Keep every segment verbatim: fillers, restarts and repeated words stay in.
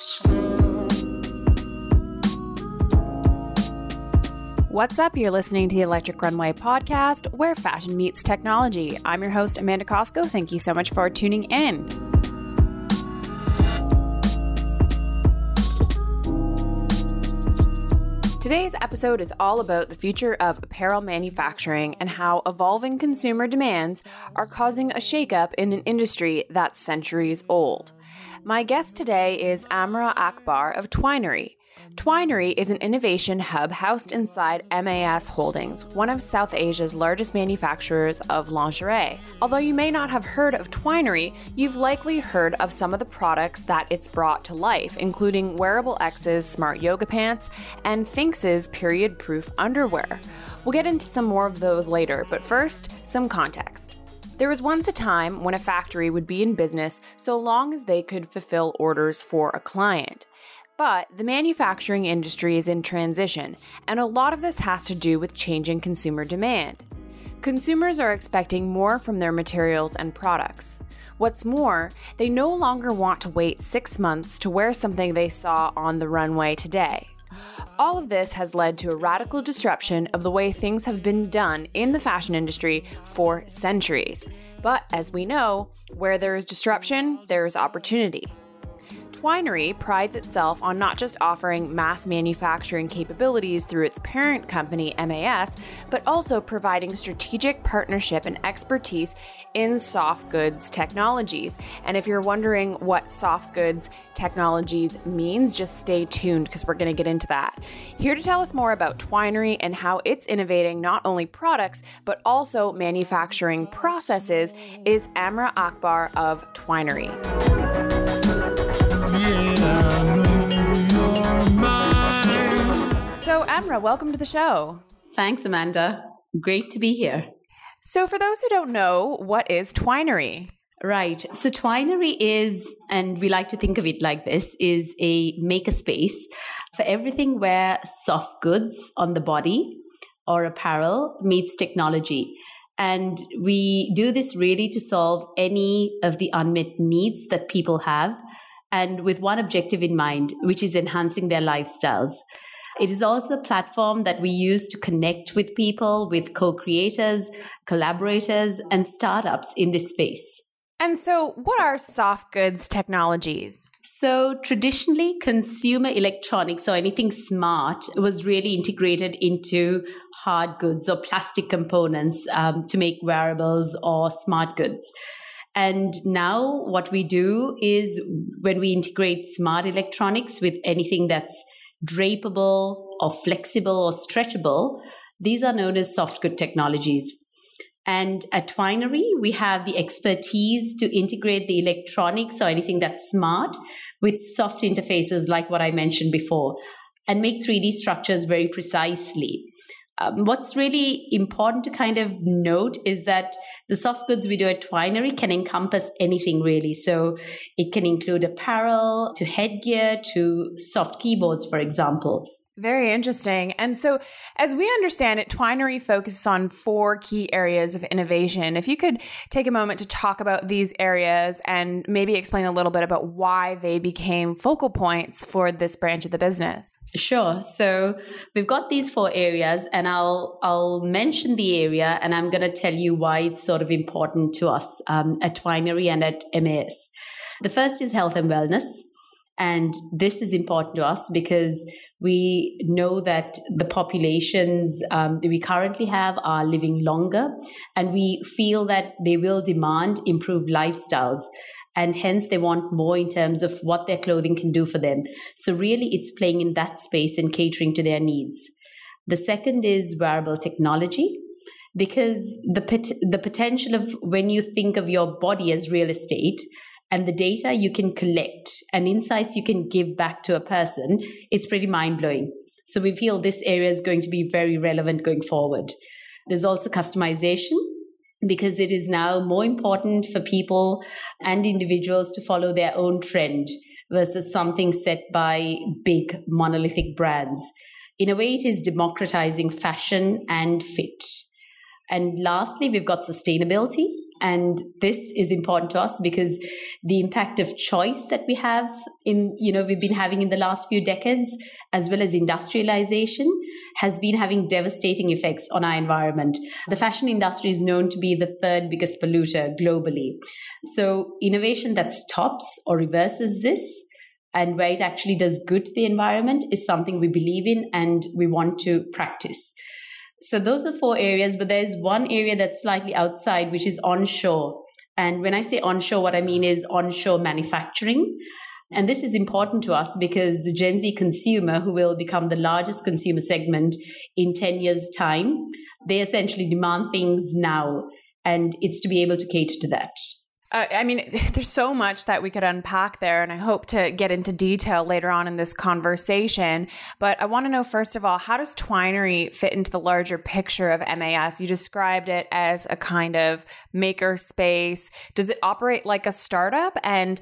What's up? You're listening to the Electric Runway podcast, where fashion meets technology. I'm your host, Amanda Costco. Thank you so much for tuning in. Today's episode is all about the future of apparel manufacturing and how evolving consumer demands are causing a shakeup in an industry that's centuries old. My guest today is Amra Akbar of Twinery. Twinery is an innovation hub housed inside M A S Holdings, one of South Asia's largest manufacturers of lingerie. Although you may not have heard of Twinery, you've likely heard of some of the products that it's brought to life, including Wearable X's smart yoga pants and Thinx's period-proof underwear. We'll get into some more of those later, but first, some context. There was once a time when a factory would be in business so long as they could fulfill orders for a client. But the manufacturing industry is in transition, and a lot of this has to do with changing consumer demand. Consumers are expecting more from their materials and products. What's more, they no longer want to wait six months to wear something they saw on the runway today. All of this has led to a radical disruption of the way things have been done in the fashion industry for centuries. But as we know, where there is disruption, there is opportunity. Twinery prides itself on not just offering mass manufacturing capabilities through its parent company, M A S, but also providing strategic partnership and expertise in soft goods technologies. And if you're wondering what soft goods technologies means, just stay tuned because we're going to get into that. Here to tell us more about Twinery and how it's innovating not only products, but also manufacturing processes is Amra Akbar of Twinery. So, Amra, welcome to the show. Thanks, Amanda. Great to be here. So, for those who don't know, what is Twinery? Right. So, Twinery is, and we like to think of it like this, is a makerspace for everything where soft goods on the body or apparel meets technology. And we do this really to solve any of the unmet needs that people have, and with one objective in mind, which is enhancing their lifestyles. It is also a platform that we use to connect with people, with co-creators, collaborators, and startups in this space. And so what are soft goods technologies? So traditionally, consumer electronics or anything smart was really integrated into hard goods or plastic components um, to make wearables or smart goods. And now what we do is when we integrate smart electronics with anything that's drapable or flexible or stretchable, these are known as soft good technologies. And at Twinery, we have the expertise to integrate the electronics or anything that's smart with soft interfaces like what I mentioned before, and make three D structures very precisely. Um, what's really important to kind of note is that the soft goods we do at Twinery can encompass anything really. So it can include apparel to headgear to soft keyboards, for example. Very interesting. And so as we understand it, Twinery focuses on four key areas of innovation. If you could take a moment to talk about these areas and maybe explain a little bit about why they became focal points for this branch of the business. Sure. So we've got these four areas, and I'll I'll mention the area, and I'm going to tell you why it's sort of important to us um, at Twinery and at M A S. The first is health and wellness. And this is important to us because we know that the populations um, that we currently have are living longer, and we feel that they will demand improved lifestyles. And hence they want more in terms of what their clothing can do for them. So really it's playing in that space and catering to their needs. The second is wearable technology, because the pot- the potential of when you think of your body as real estate and the data you can collect and insights you can give back to a person, it's pretty mind-blowing. So we feel this area is going to be very relevant going forward. There's also customization, because it is now more important for people and individuals to follow their own trend versus something set by big monolithic brands. In a way, it is democratizing fashion and fit. And lastly, we've got sustainability. And this is important to us because the impact of choice that we have in, you know, we've been having in the last few decades, as well as industrialization, has been having devastating effects on our environment. The fashion industry is known to be the third biggest polluter globally. So innovation that stops or reverses this, and where it actually does good to the environment, is something we believe in and we want to practice. So those are four areas, but there's one area that's slightly outside, which is onshore. And when I say onshore, what I mean is onshore manufacturing. And this is important to us because the Gen Z consumer, who will become the largest consumer segment in ten years' time, they essentially demand things now. And it's to be able to cater to that. Uh, I mean, there's so much that we could unpack there, and I hope to get into detail later on in this conversation. But I want to know, first of all, how does Twinery fit into the larger picture of M A S? You described it as a kind of maker space. Does it operate like a startup? And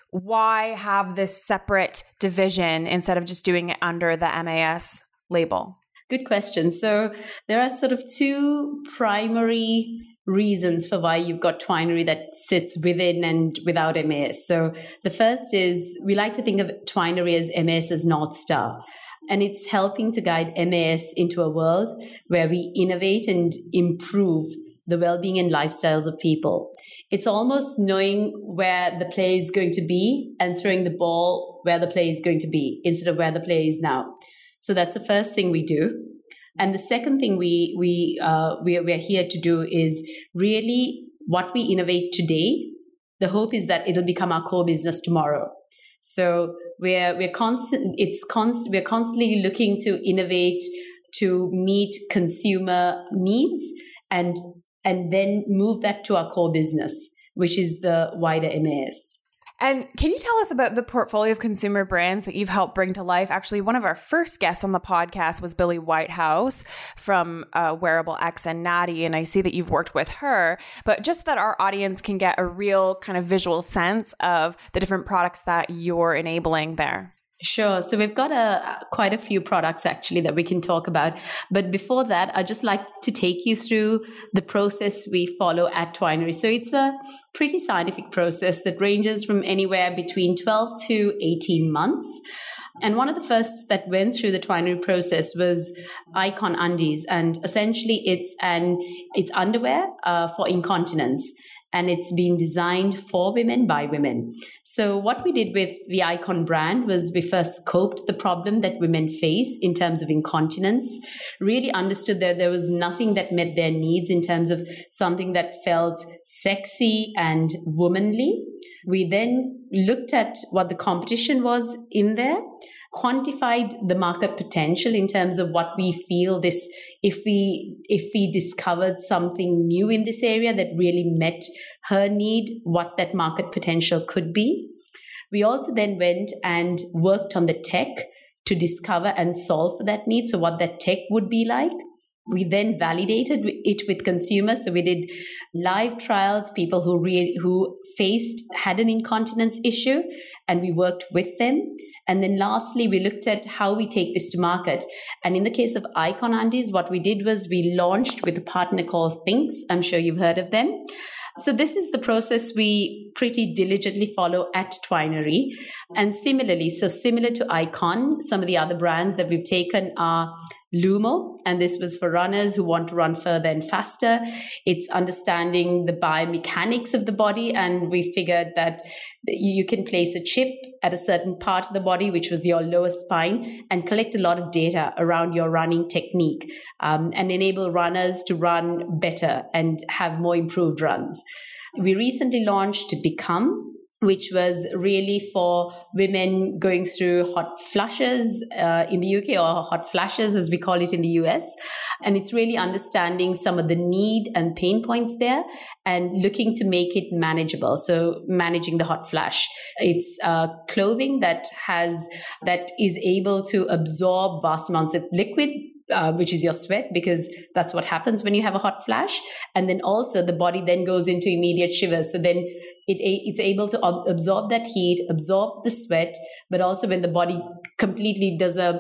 why have this separate division instead of just doing it under the M A S label? Good question. So there are sort of two primary reasons for why you've got Twinery that sits within and without M A S. So the first is we like to think of Twinery as MAS's North Star. And it's helping to guide M A S into a world where we innovate and improve the well-being and lifestyles of people. It's almost knowing where the play is going to be and throwing the ball where the play is going to be instead of where the play is now. So that's the first thing we do. And the second thing we we uh, we we're here to do is really what we innovate today. The hope is that it'll become our core business tomorrow. So we're we're constant. It's const, We're constantly looking to innovate to meet consumer needs and and then move that to our core business, which is the wider M A S. And can you tell us about the portfolio of consumer brands that you've helped bring to life? Actually, one of our first guests on the podcast was Billy Whitehouse from uh, Wearable X and Natty, and I see that you've worked with her. But just that our audience can get a real kind of visual sense of the different products that you're enabling there. Sure. So we've got a quite a few products actually that we can talk about. But before that, I'd just like to take you through the process we follow at Twinery. So it's a pretty scientific process that ranges from anywhere between twelve to eighteen months. And one of the first that went through the Twinery process was Icon Undies. And essentially it's an it's underwear uh, for incontinence. And it's been designed for women by women. So what we did with the Icon brand was we first scoped the problem that women face in terms of incontinence, really understood that there was nothing that met their needs in terms of something that felt sexy and womanly. We then looked at what the competition was in there, quantified the market potential in terms of what we feel this, if we if we discovered something new in this area that really met her need, what that market potential could be. We also then went and worked on the tech to discover and solve for that need, so what that tech would be like. We then validated it with consumers. So we did live trials, people who re- who faced, had an incontinence issue, and we worked with them. And then lastly, we looked at how we take this to market. And in the case of Icon Undies, what we did was we launched with a partner called Thinx. I'm sure you've heard of them. So this is the process we pretty diligently follow at Twinery. And similarly, so similar to Icon, some of the other brands that we've taken are Lumo, and this was for runners who want to run further and faster. It's understanding the biomechanics of the body, and we figured that you can place a chip at a certain part of the body, which was your lower spine, and collect a lot of data around your running technique um, and enable runners to run better and have more improved runs. We recently launched Become, which was really for women going through hot flushes uh, in the U K, or hot flashes as we call it in the U S. And it's really understanding some of the need and pain points there and looking to make it manageable. So managing the hot flash. It's uh, clothing that has that is able to absorb vast amounts of liquid, Uh, which is your sweat, because that's what happens when you have a hot flash. And then also the body then goes into immediate shivers. So then it it's able to ob- absorb that heat, absorb the sweat, but also when the body completely does a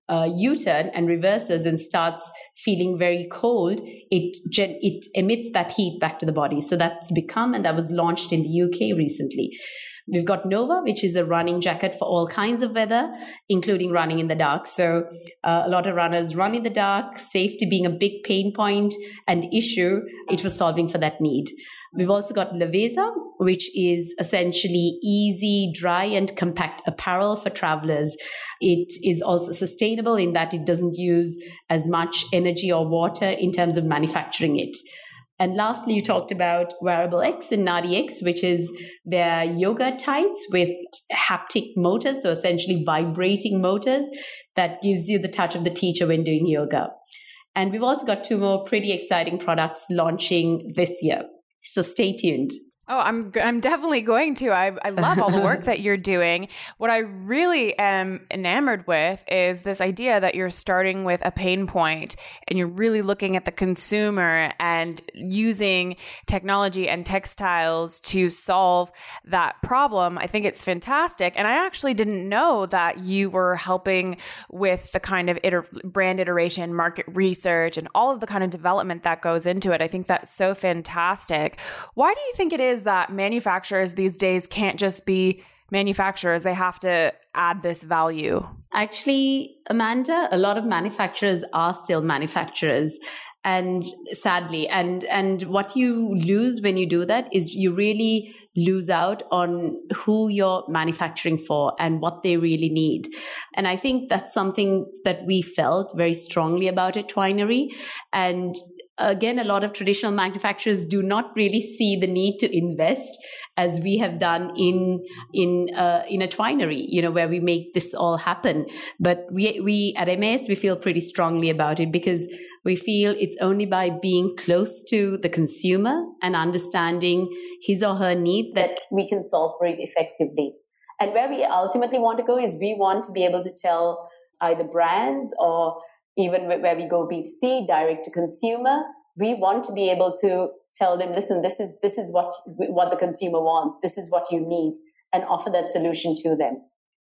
uh, U-turn and reverses and starts feeling very cold, it gen- it emits that heat back to the body. So that's become, and that was launched in the U K recently. We've got Nova, which is a running jacket for all kinds of weather, including running in the dark. So uh, a lot of runners run in the dark, safety being a big pain point and issue, it was solving for that need. We've also got Leveza, which is essentially easy, dry, and compact apparel for travelers. It is also sustainable in that it doesn't use as much energy or water in terms of manufacturing it. And lastly, you talked about Wearable X and Nadi X, which is their yoga tights with haptic motors, so essentially vibrating motors that gives you the touch of the teacher when doing yoga. And we've also got two more pretty exciting products launching this year. So stay tuned. Oh, I'm I'm definitely going to. I I love all the work that you're doing. What I really am enamored with is this idea that you're starting with a pain point and you're really looking at the consumer and using technology and textiles to solve that problem. I think it's fantastic. And I actually didn't know that you were helping with the kind of iter- brand iteration, market research, and all of the kind of development that goes into it. I think that's so fantastic. Why do you think it is that manufacturers these days can't just be manufacturers? They have to add this value. Actually, Amanda, a lot of manufacturers are still manufacturers. And sadly, and, and what you lose when you do that is you really lose out on who you're manufacturing for and what they really need. And I think that's something that we felt very strongly about at Twinery. And again, a lot of traditional manufacturers do not really see the need to invest as we have done in in uh, in a Twinery, you know, where we make this all happen. But we we at M A S, we feel pretty strongly about it because we feel it's only by being close to the consumer and understanding his or her need that we can solve for it effectively. And where we ultimately want to go is we want to be able to tell either brands or even where we go B two C, direct to consumer, we want to be able to tell them, listen, this is this is what what the consumer wants. This is what you need, and offer that solution to them.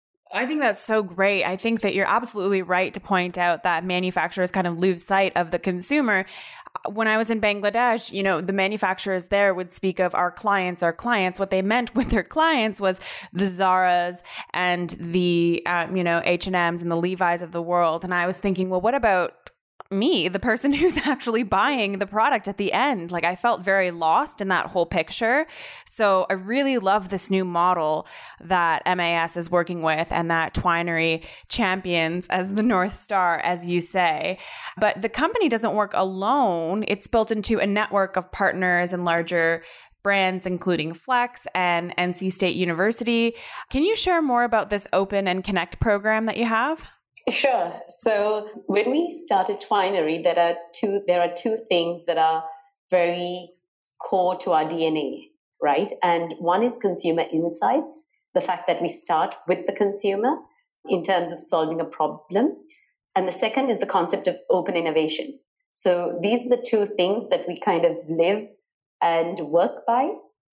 I think that's so great. I think that you're absolutely right to point out that manufacturers kind of lose sight of the consumer. When I was in Bangladesh, you know, the manufacturers there would speak of our clients, our clients. What they meant with their clients was the Zaras and the, um, you know, H and M's and the Levi's of the world. And I was thinking, well, what about me, the person who's actually buying the product at the end? Like, I felt very lost in that whole picture. So I really love this new model that M A S is working with and that Twinery champions as the North Star, as you say. But the company doesn't work alone. It's built into a network of partners and larger brands, including Flex and N C State University. Can you share more about this Open and Connect program that you have? Sure. So when we started Twinery, there are two there are two things that are very core to our D N A, right? And one is consumer insights, the fact that we start with the consumer in terms of solving a problem. And the second is the concept of open innovation. So these are the two things that we kind of live and work by.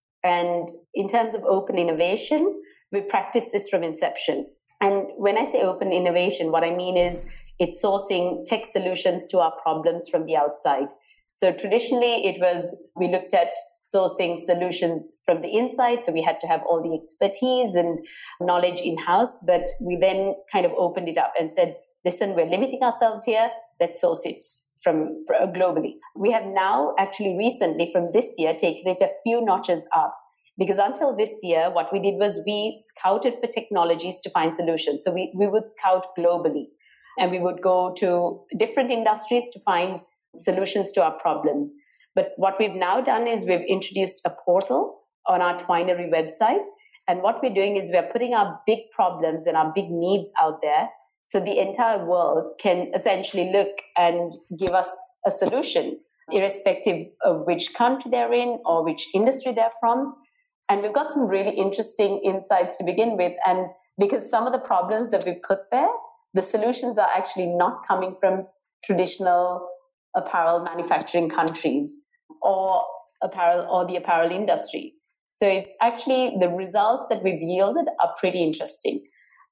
And in terms of open innovation, we practice this from inception. And when I say open innovation, what I mean is it's sourcing tech solutions to our problems from the outside. So traditionally, it was, we looked at sourcing solutions from the inside. So we had to have all the expertise and knowledge in-house. But we then kind of opened it up and said, listen, we're limiting ourselves here. Let's source it from uh, globally. We have now actually recently from this year taken it a few notches up. Because until this year, what we did was we scouted for technologies to find solutions. So we, we would scout globally and we would go to different industries to find solutions to our problems. But what we've now done is we've introduced a portal on our Twinery website. And what we're doing is we're putting our big problems and our big needs out there so the entire world can essentially look and give us a solution, irrespective of which country they're in or which industry they're from. And we've got some really interesting insights to begin with. And because some of the problems that we put there, the solutions are actually not coming from traditional apparel manufacturing countries or apparel or the apparel industry. So it's actually the results that we've yielded are pretty interesting.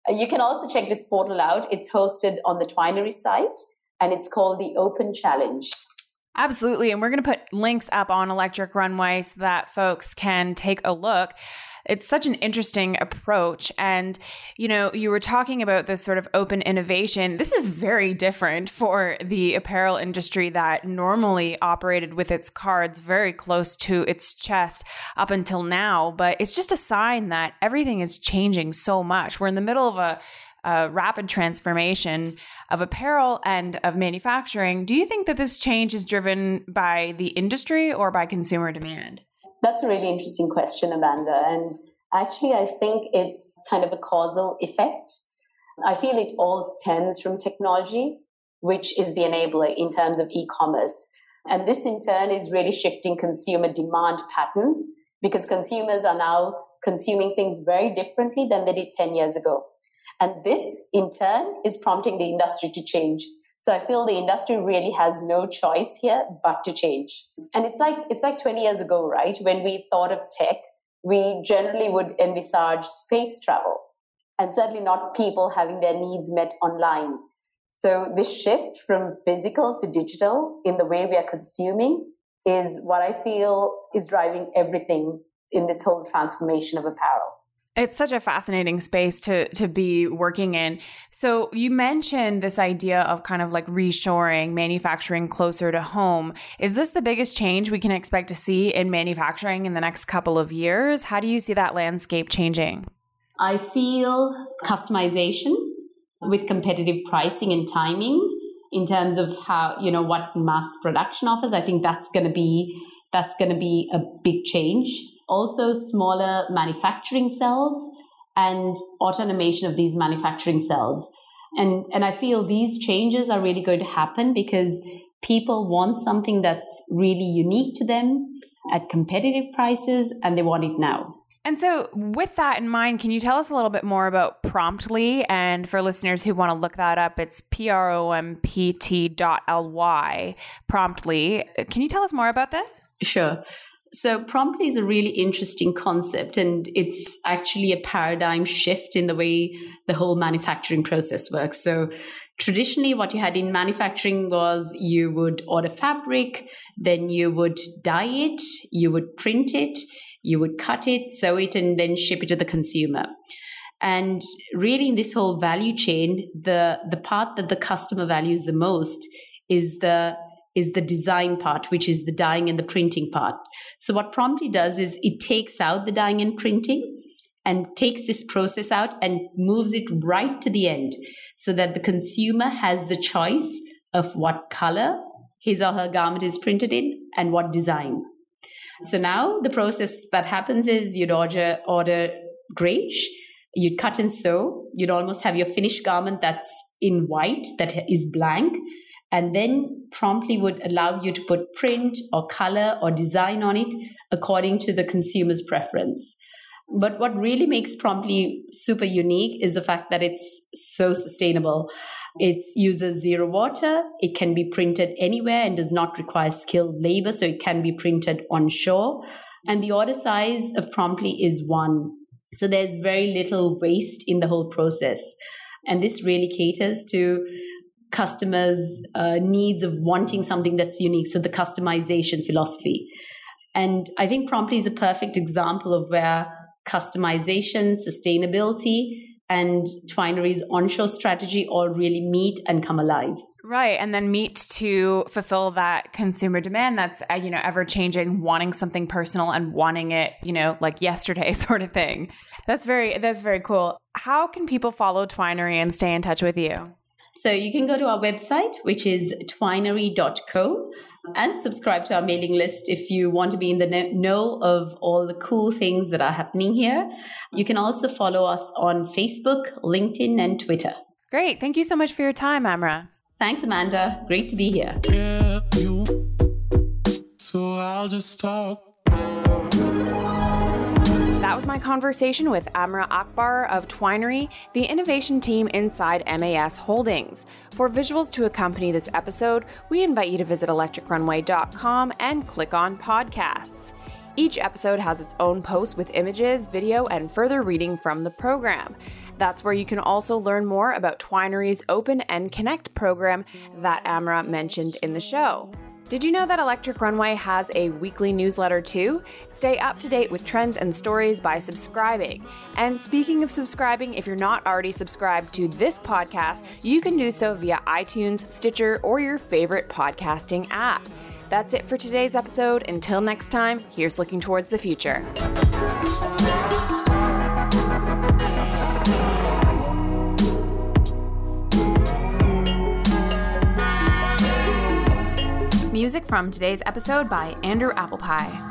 Uh, you can also check this portal out. It's hosted on the Twinery site, and it's called the Open Challenge. Absolutely. And we're going to put links up on Electric Runway so that folks can take a look. It's such an interesting approach. And, you know, you were talking about this sort of open innovation. This is very different for the apparel industry that normally operated with its cards very close to its chest up until now. But it's just a sign that everything is changing so much. We're in the middle of a, a rapid transformation of apparel and of manufacturing. Do you think that this change is driven by the industry or by consumer demand? That's a really interesting question, Amanda. And actually, I think it's kind of a causal effect. I feel it all stems from technology, which is the enabler in terms of e-commerce. And this, in turn, is really shifting consumer demand patterns because consumers are now consuming things very differently than they did ten years ago. And this, in turn, is prompting the industry to change. So I feel the industry really has no choice here but to change. And it's like it's like twenty years ago, right? When we thought of tech, we generally would envisage space travel and certainly not people having their needs met online. So this shift from physical to digital in the way we are consuming is what I feel is driving everything in this whole transformation of apparel. It's such a fascinating space to to be working in. So you mentioned this idea of kind of like reshoring, manufacturing closer to home. Is this the biggest change we can expect to see in manufacturing in the next couple of years? How do you see that landscape changing? I feel customization with competitive pricing and timing in terms of how, you know, what mass production offers. I think that's going to be that's going to be a big change. Also, smaller manufacturing cells and automation of these manufacturing cells. And, and I feel these changes are really going to happen because people want something that's really unique to them at competitive prices, and they want it now. And so with that in mind, can you tell us a little bit more about Promptly? And for listeners who want to look that up, it's P R O M P T dot L Y, Promptly. Can you tell us more about this? Sure. So Promptly is a really interesting concept, and it's actually a paradigm shift in the way the whole manufacturing process works. So traditionally, what you had in manufacturing was you would order fabric, then you would dye it, you would print it, you would cut it, sew it, and then ship it to the consumer. And really in this whole value chain, the, the part that the customer values the most is the is the design part, which is the dyeing and the printing part. So what Promptly does is it takes out the dyeing and printing and takes this process out and moves it right to the end so that the consumer has the choice of what color his or her garment is printed in and what design. So now the process that happens is you'd order, order grayish, you'd cut and sew, you'd almost have your finished garment that's in white, that is blank, and then Promptly would allow you to put print or color or design on it according to the consumer's preference. But what really makes Promptly super unique is the fact that it's so sustainable. It uses zero water, it can be printed anywhere and does not require skilled labor, so it can be printed onshore. And the order size of Promptly is one. So there's very little waste in the whole process. And this really caters to customers' uh, needs of wanting something that's unique. So the customization philosophy. And I think Promptly is a perfect example of where customization, sustainability, and Twinery's onshore strategy all really meet and come alive. Right. And then meet to fulfill that consumer demand that's, uh, you know, ever changing, wanting something personal and wanting it, you know, like yesterday sort of thing. That's very, that's very cool. How can people follow Twinery and stay in touch with you? So you can go to our website, which is twinery dot co, and subscribe to our mailing list if you want to be in the know of all the cool things that are happening here. You can also follow us on Facebook, LinkedIn, and Twitter. Great. Thank you so much for your time, Amra. Thanks, Amanda. Great to be here. Yeah, you. So I'll just talk. That was my conversation with Amra Akbar of Twinery, the innovation team inside M A S Holdings. For visuals to accompany this episode, we invite you to visit electric runway dot com and click on podcasts. Each episode has its own post with images, video, and further reading from the program. That's where you can also learn more about Twinery's Open and Connect program that Amra mentioned in the show. Did you know that Electric Runway has a weekly newsletter too? Stay up to date with trends and stories by subscribing. And speaking of subscribing, if you're not already subscribed to this podcast, you can do so via iTunes, Stitcher, or your favorite podcasting app. That's it for today's episode. Until next time, here's looking towards the future. Music from today's episode by Andrew Applepie.